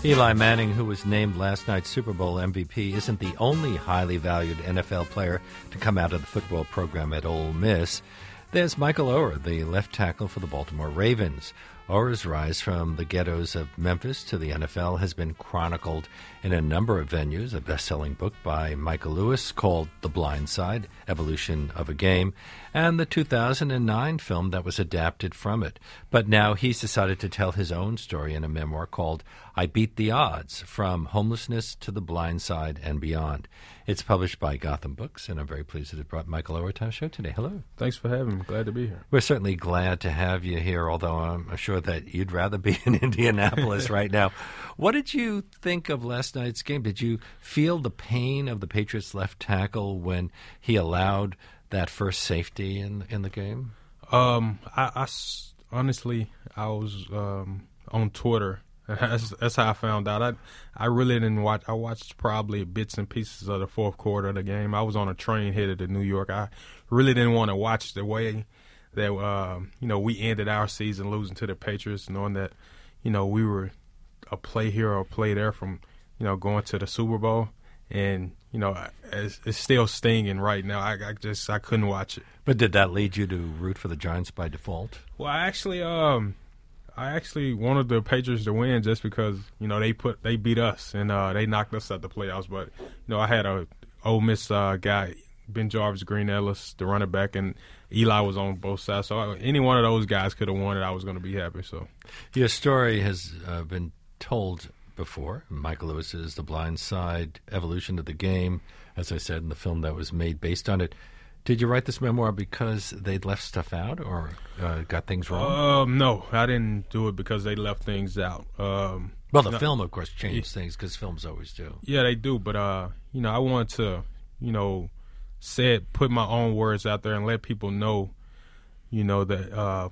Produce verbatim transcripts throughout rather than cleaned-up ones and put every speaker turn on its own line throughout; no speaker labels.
Eli Manning, who was named last night's Super Bowl M V P, isn't the only highly valued N F L player to come out of the football program at Ole Miss. There's Michael Oher, the left tackle for the Baltimore Ravens. Oher's rise from the ghettos of Memphis to the N F L has been chronicled in a number of venues. A best-selling book by Michael Lewis called The Blind Side, Evolution of a Game, and the two thousand nine film that was adapted from it. But now he's decided to tell his own story in a memoir called I Beat the Odds, From Homelessness to the Blind Side and Beyond. It's published by Gotham Books, and I'm very pleased that it brought Michael Oher to our show today. Hello.
Thanks for having me. Glad to be here.
We're certainly glad to have you here, although I'm sure that you'd rather be in Indianapolis right now. What did you think of last night's game? Did you feel the pain of the Patriots' left tackle when he allowed that first safety in in the game?
Um, I, I honestly, I was um, on Twitter. That's, that's how I found out. I I really didn't watch. I watched probably bits and pieces of the fourth quarter of the game. I was on a train headed to New York. I really didn't want to watch the way that uh, you know we ended our season losing to the Patriots, knowing that you know we were a play here or a play there from you know going to the Super Bowl, and you know it's, it's still stinging right now. I, I just I couldn't watch it.
But did that lead you to root for the Giants by default?
Well, I actually um. I actually wanted the Patriots to win just because you know they put they beat us and uh, they knocked us out the playoffs. But you know I had a Ole Miss uh, guy, Ben Jarvis, Green Ellis, the running back, and Eli was on both sides. So I, any one of those guys could have won it. I was going to be happy. So
your story has uh, been told before. Michael Lewis's The Blind Side, Evolution of the Game, as I said in the film that was made based on it. Did you write this memoir because they'd left stuff out or uh, got things wrong?
Um, no, I didn't do it because they left things out. Um,
well, the
no,
film, of course, changed yeah, things because films always do.
Yeah, they do. But, uh, you know, I wanted to, you know, say it, put my own words out there and let people know, you know, that uh,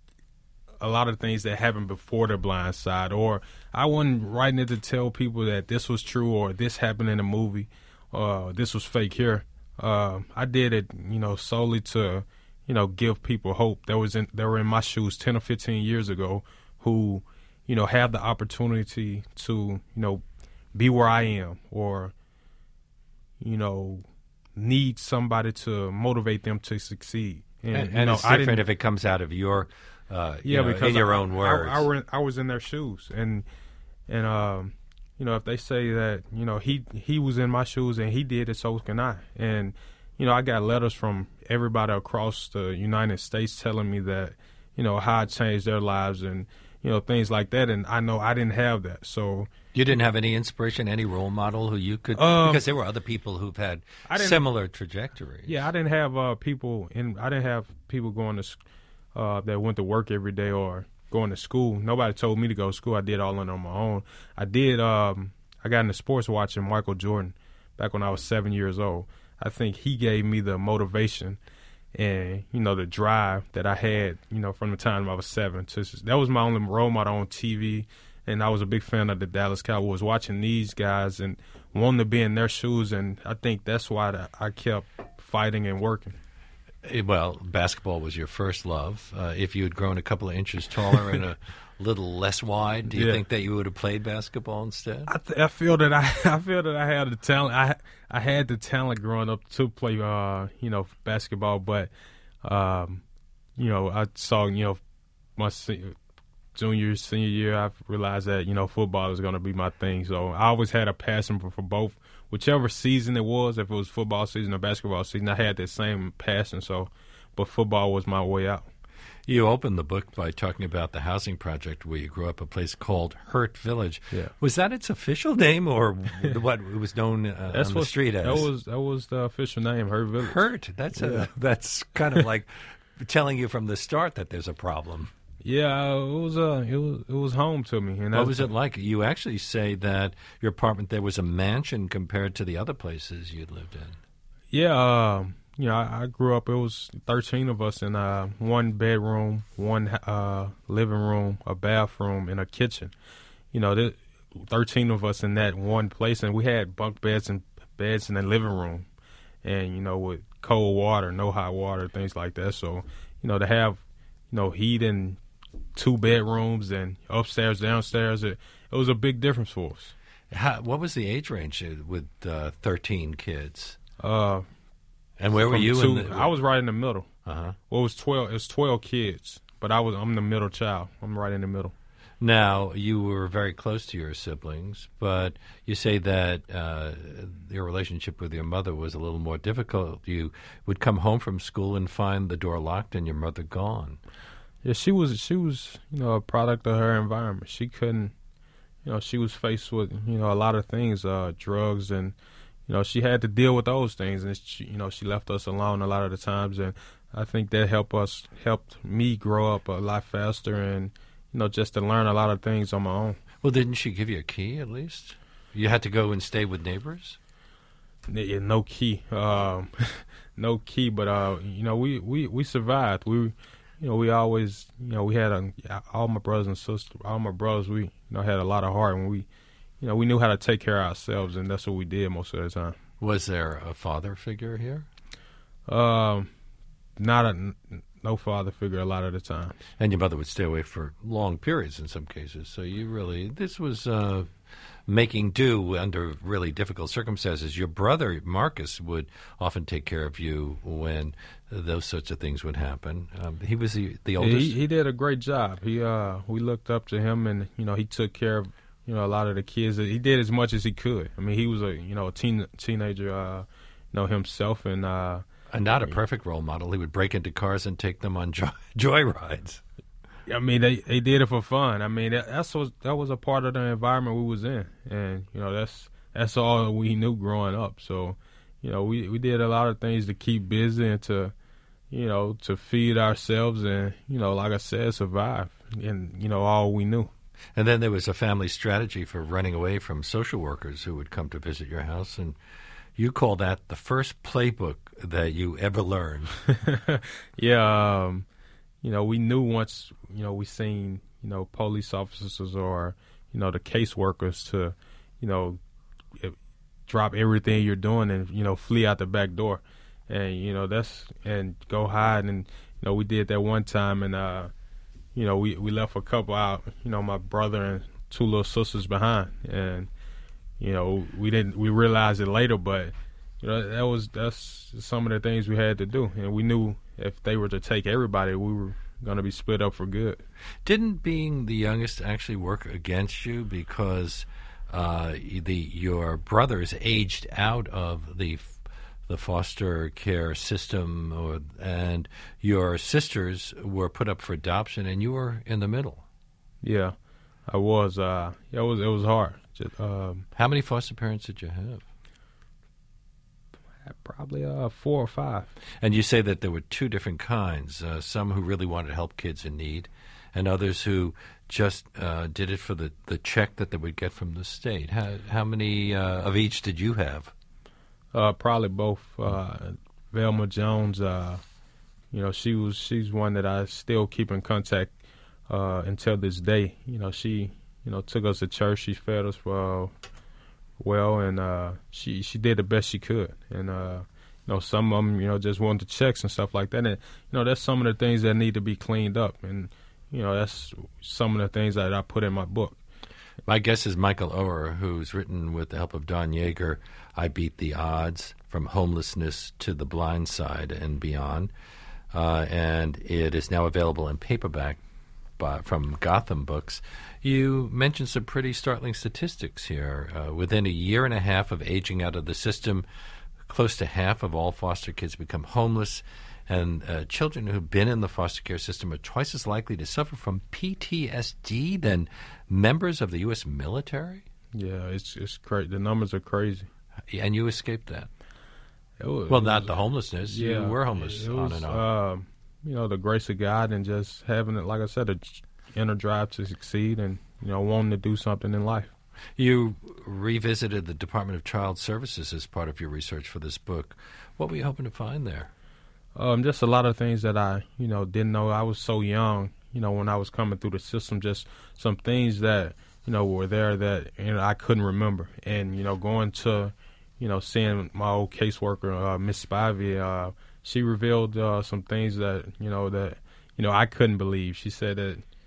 a lot of things that happened before The Blind Side. Or I wasn't writing it to tell people that this was true or this happened in a movie or this was fake here. Uh, I did it, you know, solely to, you know, give people hope. There was in, they were in my shoes ten or fifteen years ago who, you know, have the opportunity to, you know, be where I am or, you know, need somebody to motivate them to succeed.
And, and,
you
and
know,
it's
I
different if it comes out of your, uh,
yeah,
you know,
because
in your
I,
own words.
I, I, were, I was in their shoes, and and um. You know, if they say that, you know, he he was in my shoes and he did it, so can I. And, you know, I got letters from everybody across the United States telling me that, you know, how I changed their lives and, you know, things like that. And I know I didn't have that. So
you didn't have any inspiration, any role model who you could,
um,
because there were other people who've had similar trajectories.
Yeah, I didn't have uh, people in, I didn't have people going to, uh, that went to work every day or going to school. Nobody told me to go to school. I did all of it on my own. I did. Um, I got into sports watching Michael Jordan back when I was seven years old. I think he gave me the motivation and, you know, the drive that I had, you know, from the time I was seven. To, that was my only role model on T V, and I was a big fan of the Dallas Cowboys, watching these guys and wanting to be in their shoes, and I think that's why the, I kept fighting and working.
Well, basketball was your first love. Uh, if you had grown a couple of inches taller and a little less wide, do you
yeah.
think that you would have played basketball instead?
I, th- I feel that I, I feel that I had the talent. I I had the talent growing up to play, uh, you know, basketball. But, um, you know, I saw, you know, my se- junior, senior year, I realized that you know football is going to be my thing. So I always had a passion for, for both. Whichever season it was, if it was football season or basketball season, I had that same passion. So, but football was my way out.
You opened the book by talking about the housing project where you grew up, a place called Hurt Village.
Yeah.
Was that its official name, or what it was known uh,
that's
on
what,
the street as?
That was that was the official name, Hurt Village.
Hurt. That's
yeah.
a, that's kind of like telling you from the start that there's a problem.
Yeah, it was uh, it was it was home to me. And
what was it like? You actually say that your apartment there was a mansion compared to the other places you'd lived in.
Yeah, uh, you know, I, I grew up. It was thirteen of us in uh, one bedroom, one uh, living room, a bathroom, and a kitchen. You know, there, thirteen of us in that one place, and we had bunk beds and beds in the living room, and you know, with cold water, no hot water, things like that. So, you know, to have you know heat and two bedrooms and upstairs, downstairs. It, it was a big difference for us.
How, what was the age range with uh, thirteen kids?
Uh,
and where were you?
Two,
in the,
I was right in the middle.
Uh-huh.
Well, it was twelve. It was twelve kids, but I was I'm the middle child. I'm right in the middle.
Now, you were very close to your siblings, but you say that uh, your relationship with your mother was a little more difficult. You would come home from school and find the door locked and your mother gone.
Yeah, she was she was you know a product of her environment. She couldn't, you know, she was faced with you know a lot of things, uh, drugs, and you know she had to deal with those things. And she, you know she left us alone a lot of the times, and I think that helped us helped me grow up a lot faster and. You know, just to learn a lot of things on my own.
Well, didn't she give you a key at least? You had to go and stay with neighbors?
Yeah, no key. Um, no key, but, uh, you know, we, we, we survived. We, you know, we always, you know, we had a, all my brothers and sisters, all my brothers, we, you know, had a lot of heart. And we, you know, we knew how to take care of ourselves, and that's what we did most of the time.
Was there a father figure here?
Um, not a... No father figure a lot of the time.
And your mother would stay away for long periods in some cases. So you really, this was uh, making do under really difficult circumstances. Your brother, Marcus, would often take care of you when those sorts of things would happen. Um, he was the, the oldest?
He, he did a great job. He, uh, we looked up to him, and, you know, he took care of, you know, a lot of the kids. He did as much as he could. I mean, he was a, you know, a teen, teenager, uh, you know, himself, and, uh,
And not a perfect role model. He would break into cars and take them on joy, joy rides.
I mean, they they did it for fun. I mean, that, that's was that was a part of the environment we was in, and you know that's that's all we knew growing up. So, you know, we we did a lot of things to keep busy and to, you know, to feed ourselves and you know, like I said, survive. And you know, all we knew.
And then there was a family strategy for running away from social workers who would come to visit your house and. You call that the first playbook that you ever learned.
yeah, um, you know, we knew once, you know, we seen, you know, police officers or, you know, the caseworkers to, you know, drop everything you're doing and, you know, flee out the back door. And, you know, that's, and go hide. And, you know, we did that one time and, uh, you know, we, we left a couple out, you know, my brother and two little sisters behind. And, You know, we didn't. We realized it later, but you know that was that's some of the things we had to do, and we knew if they were to take everybody, we were going to be split up for good.
Didn't being the youngest actually work against you because uh, the your brothers aged out of the the foster care system, or, and your sisters were put up for adoption, and you were in the middle?
Yeah, I was. Uh, it was. It was hard. Um,
How many foster parents did you have?
Probably uh, four or five.
And you say that there were two different kinds, uh, some who really wanted to help kids in need and others who just uh, did it for the, the check that they would get from the state. How, how many uh, of each did you have?
Uh, probably both. Uh, Velma Jones, uh, you know, she was she's one that I still keep in contact uh, until this day. You know, she... You know, took us to church. She fed us uh, well, and uh, she she did the best she could. And uh, you know, some of them, you know, just wanted checks and stuff like that. And you know, that's some of the things that need to be cleaned up. And you know, that's some of the things that I put in my book.
My guest is Michael Oher, who's written with the help of Don Yeager, "I Beat the Odds: From Homelessness to the Blind Side and Beyond," uh, and it is now available in paperback by, from Gotham Books. You mentioned some pretty startling statistics here. Uh, within a year and a half of aging out of the system, close to half of all foster kids become homeless, and uh, children who've been in the foster care system are twice as likely to suffer from P T S D than members of the U S military?
Yeah, it's it's crazy. The numbers are crazy.
And you escaped that?
It was,
well,
it
not
was,
the homelessness.
Yeah,
you were homeless
it
on
was,
and off.
Uh, you know, the grace of God and just having it, like I said, a inner drive to succeed and, you know, wanting to do something in life.
You revisited the Department of Child Services as part of your research for this book. What were you hoping to find there?
Um, just a lot of things that I, you know, didn't know. I was so young, you know, when I was coming through the system, just some things that, you know, were there that, you know, I couldn't remember. And, you know, going to, you know, seeing my old caseworker, uh, Miss Spivey, uh, she revealed uh, some things that, you know, that, you know, I couldn't believe. She said that,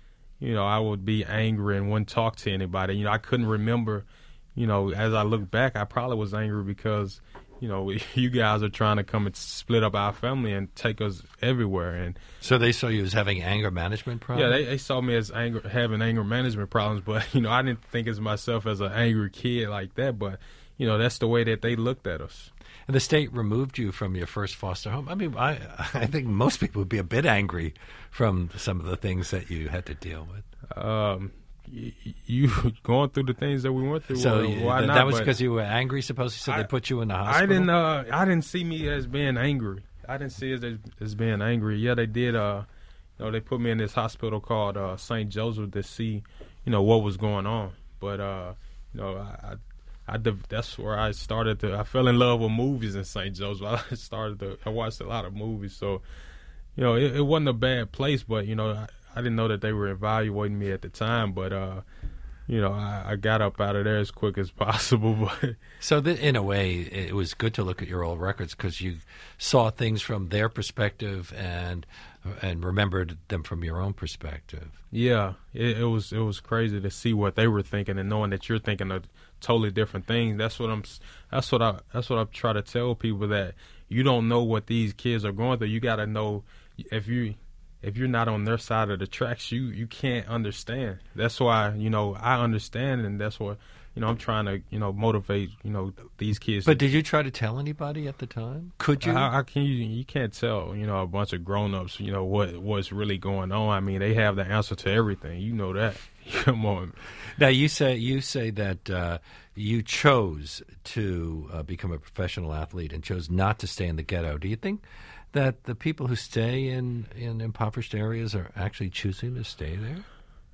you know, I would be angry and wouldn't talk to anybody. You know, I couldn't remember, you know, as I look back, I probably was angry because, you know, you guys are trying to come and split up our family and take us everywhere. And
so they saw you as having anger management problems?
Yeah, they, they saw me as anger, having anger management problems, but, you know, I didn't think of myself as an angry kid like that, but, you know, that's the way that they looked at us.
And the state removed you from your first foster home. I mean, I I think most people would be a bit angry from some of the things that you had to deal with.
Um, you, you going through the things that we went through.
So
well, why
th-
not?
that was
But
because you were angry, supposedly, so
I,
they put you in the hospital?
I didn't. Uh, I didn't see me as being angry. I didn't see it as, as being angry. Yeah, they did. Uh, you know, they put me in this hospital called uh, Saint Joseph to see, you know, what was going on. But uh, you know, I. I I that's where I started to. I fell in love with movies in Saint Joseph. I started to. I watched a lot of movies, so you know it, it wasn't a bad place. But you know, I, I didn't know that they were evaluating me at the time. But uh, you know, I, I got up out of there as quick as possible. But
so, th- in a way, it was good to look at your old records because you saw things from their perspective and and remembered them from your own perspective.
Yeah, it, it was it was crazy to see what they were thinking and knowing that you're thinking of totally different things. That's what I'm. That's what I. That's what I try to tell people, that you don't know what these kids are going through. You got to know if you if you're not on their side of the tracks, you you can't understand. That's why you know I understand, and that's what you know I'm trying to you know motivate you know these kids.
But did you try to tell anybody at the time? Could you?
How, how can you? You can't tell you know a bunch of grown-ups you know what what's really going on. I mean, they have the answer to everything. You know that. Come on.
Now you say you say that uh, you chose to uh, become a professional athlete and chose not to stay in the ghetto. Do you think that the people who stay in, in impoverished areas are actually choosing to stay there?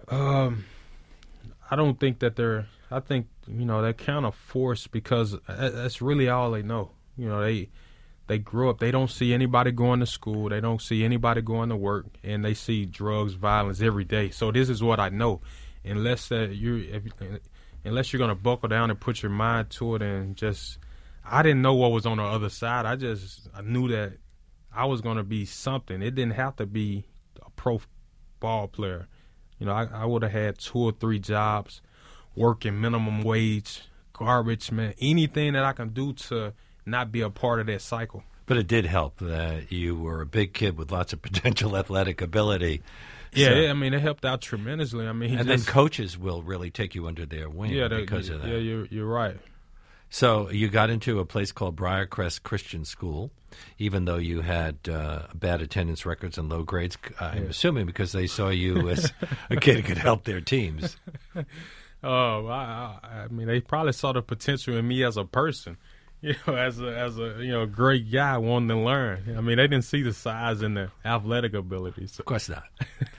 Um, I don't think that they're. I think you know they're kind of forced because that's really all they know. You know they they grew up. They don't see anybody going to school. They don't see anybody going to work, and they see drugs, violence every day. So this is what I know. Unless that you, if, unless you're gonna buckle down and put your mind to it, and just, I didn't know what was on the other side. I just I knew that I was gonna be something. It didn't have to be a pro ball player. You know, I, I would have had two or three jobs, working minimum wage, garbage man, anything that I can do to not be a part of that cycle.
But it did help that you were a big kid with lots of potential athletic ability.
Yeah,
so,
yeah, I mean, it helped out tremendously. I mean,
and
just,
then coaches will really take you under their wing
yeah,
because
yeah,
of that.
Yeah, you're, you're right.
So you got into a place called Briarcrest Christian School, even though you had uh, bad attendance records and low grades, I'm yeah. assuming because they saw you as a kid who could help their teams.
Oh, I, I mean, they probably saw the potential in me as a person. You know, as a as a you know great guy wanting to learn. I mean, they didn't see the size and the athletic abilities. So.
Of course not.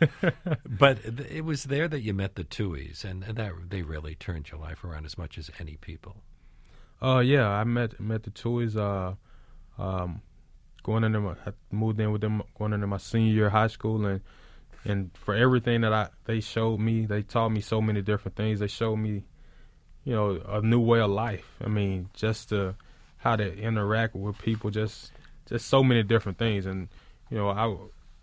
But it was there that you met the Tuohys, and that they really turned your life around as much as any people.
Oh uh, yeah, I met met the Tuohys. Uh, um, going into my, I moved in with them going into my senior year of high school, and and for everything that I they showed me, they taught me so many different things. They showed me, you know, a new way of life. I mean, just to how to interact with people, just just so many different things. And, you know, I,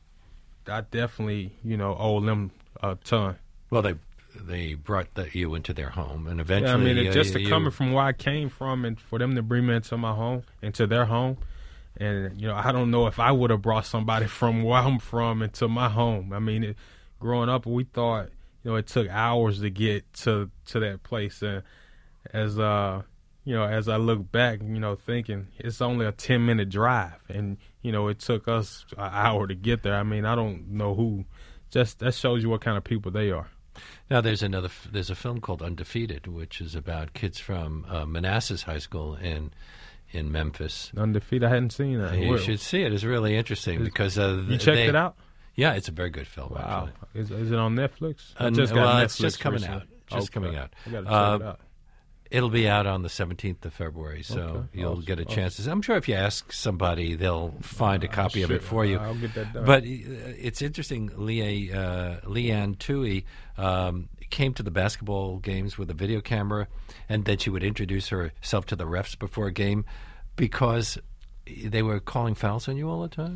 I definitely, you know, owe them a ton.
Well, they they brought the, you into their home, and eventually...
Yeah, I mean, it,
uh,
just
you,
coming from where I came from and for them to bring me into my home, into their home. And, you know, I don't know if I would have brought somebody from where I'm from into my home. I mean, it, growing up, we thought, you know, it took hours to get to, to that place. And as... uh You know, as I look back, you know, thinking it's only a ten minute drive, and you know, it took us an hour to get there. I mean, I don't know who. Just that shows you what kind of people they are.
Now, there's another. There's a film called Undefeated, which is about kids from uh, Manassas High School in in Memphis.
Undefeated. I hadn't seen that.
You
Where,
should see it. It's really interesting
is,
because uh,
you checked
they,
it out.
Yeah, it's a very good film.
Wow,
actually.
is, is it on Netflix?
Uh,
just got
well,
Netflix
it's just coming
recently.
out. Just
okay.
coming out.
I got to check
uh,
it out.
It'll be out on the seventeenth of February, so
okay.
you'll
awesome.
get a
awesome.
chance to. I'm sure if you ask somebody, they'll find a copy
uh,
of it for you.
I'll get that done.
But it's interesting. Leah, uh, Leanne Tuohy um, came to the basketball games with a video camera, and then she would introduce herself to the refs before a game because they were calling fouls on you all the time.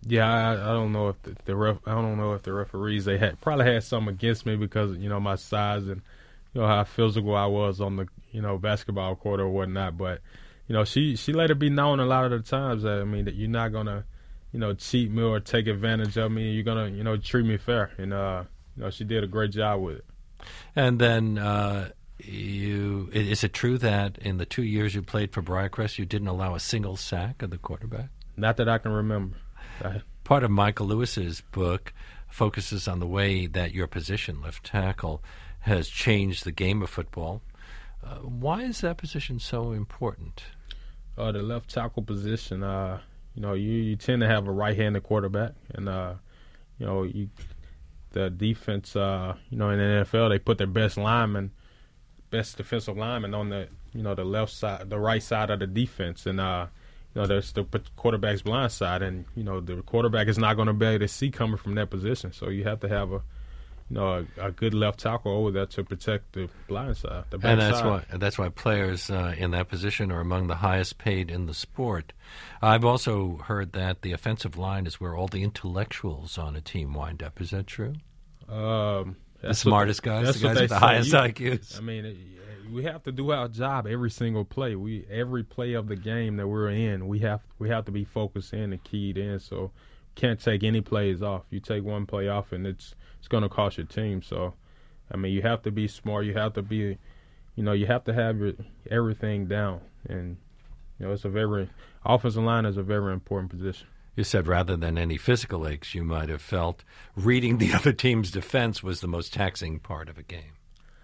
Yeah, I, I don't know if the, the ref, I don't know if the referees they had probably had something against me because you know my size and you know how physical I was on the you know basketball court or whatnot. But you know she she let it be known a lot of the times that I mean that you're not gonna you know cheat me or take advantage of me. You're gonna you know treat me fair, and uh, you know she did a great job with it.
And then uh, you is it true that in the two years you played for Briarcrest you didn't allow a single sack of the quarterback?
Not that I can remember.
Part of Michael Lewis's book focuses on the way that your position, left tackle, has changed the game of football. Uh, why is that position so important?
Uh, the left tackle position, uh, you know, you, you tend to have a right-handed quarterback, and uh, you know, you, the defense, uh, you know, in the N F L, they put their best lineman, best defensive lineman on the, you know, the left side, the right side of the defense, and uh, you know, there's the quarterback's blind side, and you know the quarterback is not going to be able to see coming from that position. So you have to have a, you know, a, a good left tackle over there to protect the blind side. The
and that's
side.
why that's why players uh, in that position are among the highest paid in the sport. I've also heard that the offensive line is where all the intellectuals on a team wind up. Is that true?
Um,
the smartest guys,
that's
the guys
what
with the
say.
highest
you,
I Qs.
I mean. It, We have to do our job every single play. We every play of the game that we're in, we have we have to be focused in and keyed in. So can't take any plays off. You take one play off, and it's it's going to cost your team. So, I mean, you have to be smart. You have to be, you know, you have to have your, everything down. And you know, it's a very offensive line is a very important position.
You said rather than any physical aches you might have felt, reading the other team's defense was the most taxing part of a game.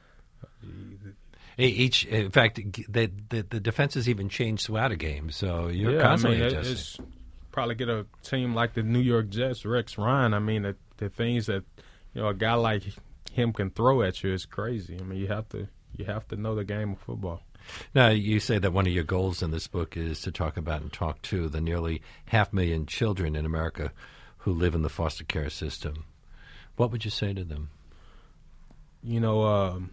Each, in fact, the, the the defenses even change throughout a game, so you're
yeah,
constantly
I mean,
adjusting.
It's probably get a team like the New York Jets, Rex Ryan. I mean, the, the things that you know a guy like him can throw at you is crazy. I mean, you have to you have to know the game of football.
Now, you say that one of your goals in this book is to talk about and talk to the nearly half million children in America who live in the foster care system. What would you say to them?
You know. Um,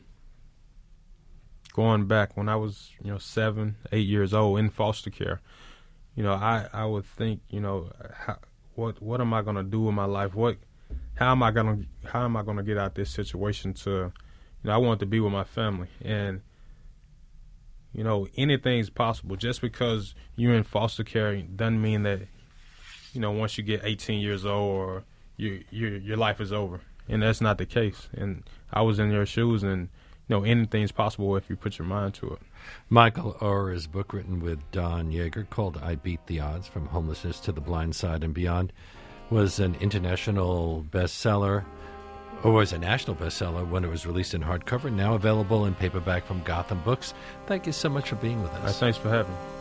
Going back when I was, you know, seven, eight years old in foster care, you know, I, I would think, you know, how, what what am I going to do with my life? What, how am I going to how am I going to get out this situation? To, you know, I want to be with my family, and you know, anything's possible. Just because you're in foster care doesn't mean that, you know, once you get eighteen years old or you your your life is over, and that's not the case. And I was in your shoes, and you know, anything's possible if you put your mind to it.
Michael Oher's book, written with Don Yeager, called I Beat the Odds, From Homelessness to the Blind Side and Beyond, was an international bestseller, or was a national bestseller when it was released in hardcover, now available in paperback from Gotham Books. Thank you so much for being with us.
Right, thanks for having me.